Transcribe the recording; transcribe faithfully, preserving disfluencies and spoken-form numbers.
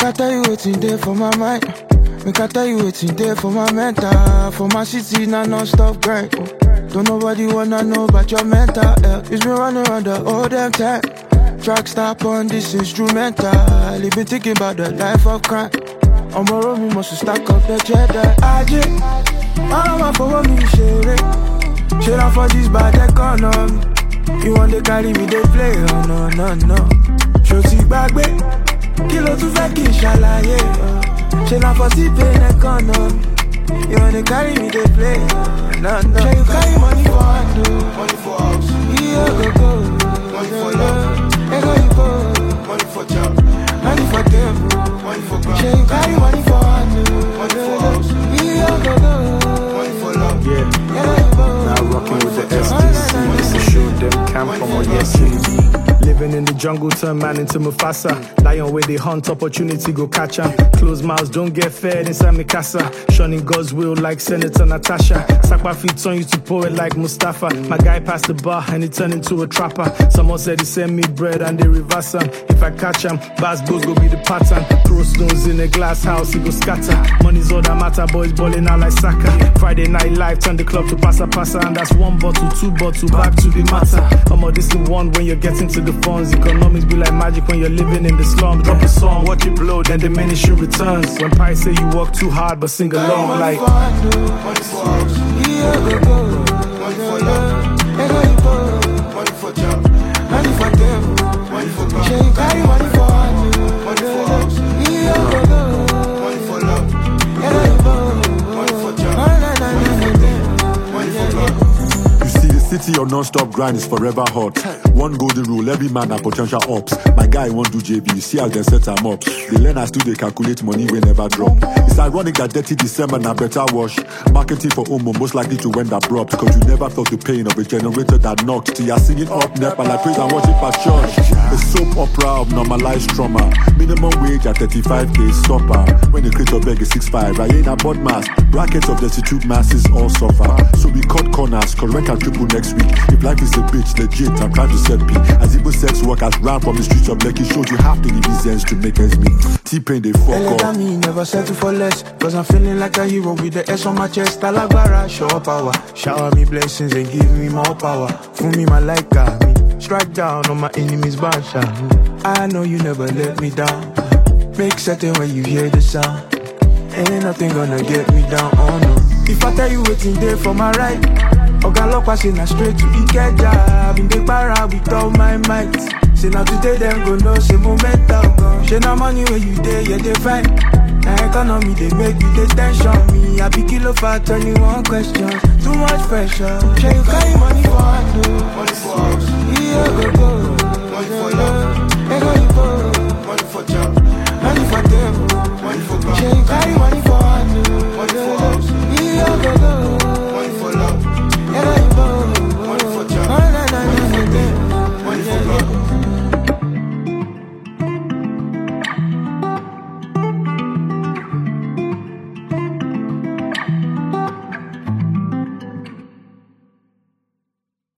I tell you what's in there for my mind. Make I tell you what's in there for my mental. For my city, now non-stop grind. Don't nobody wanna know about your mental health. It's been running around the whole damn time. Track stop on this instrumental. I've been thinking about the life of crime. On my road, me must stack up the cheddar. I just, I don't want for me, share it. Share out for this bad economy. You want to carry me, they play, oh no, no, no. Shorty back, babe. Kilo to fucking shalaye. Share out for this pain economy. You want to carry me, they play, oh no, no. Share you carry money for hand, money for house. Yeah, go, go. Money for love. Hey, go, you go. Money for job. Money for them. Money for ground. Share you carry money for hand, money for house. Yeah, go, go. Money for love. Yeah. Yeah, go. Now rocking with the S D C. This is show them camp from on yes, living in the jungle, turn man into Mufasa. Lion where they hunt, opportunity go catch 'em. Closed mouths don't get fed inside me casa. Shunning God's will like Senator Natasha. Sakpa feet turn you to poet like Mustafa. My guy passed the bar and he turned into a trapper. Someone said he sent me bread and they reverse him. If I catch him, bass blues go be the pattern. Throw stones in a glass house, he go scatter. Money's all that matter, boys balling out like soccer. Friday night live, turn the club to passa passa. And that's one bottle, two bottle, back to the matter. I'm on this the one when you're getting to the funds. Economics be like magic when you're living in the slum. Drop a song, watch it blow, then diminishing returns. When Pi say you work too hard, but sing along like money for house. Yeah, go, go. Money for love. Hey, go, you go. Money for job. Money for them. Money for ground. Share you carry money for hand. Money for house. Yeah, go, go. Money for love. Hey, go, you go. Money for job. Money for them. Money for ground. City or non-stop grind is forever hot. One golden rule, every man a potential ops. My guy won't do J V, see how they set him up. They learn as to they calculate money we never drop. It's ironic that dirty December na better wash. Marketing for Omo most likely to end abrupt. Cause you never felt the pain of a generator that knocked. Till you're singing up Nep and I praise and worship at church. A soap opera of normalized trauma. Minimum wage at thirty-five K stopper. When the creator beg is six five, I ain't a bod mass. Brackets of destitute masses all suffer. So we cut corners, cause rent and triple next week. If life is a bitch, legit, I'm trying to set P. As Igbo sex workers ran from the streets of Lekki, showed you have to give sense to make ends meet. T-Pain, they fuck up. Me never settle for less, cause I'm feeling like a hero with the S on my chest. Alagbara, show up power. Shower me blessings and give me more power. Fool me my like me. Strike down on my enemies, bansha. I know you never let me down. Make certain when you hear the sound. Ain't nothing gonna get me down, oh no. If I tell you what's in there for my right, Oga passing a straight to Ikeja. Been the para with all my might. Say now today them go know, say momentum gone. Say now money where you there, yeah they fine. Now economy they make me the tension. Me I be kilo fat, twenty-one questions. Too much pressure. Say you carry money for hand, money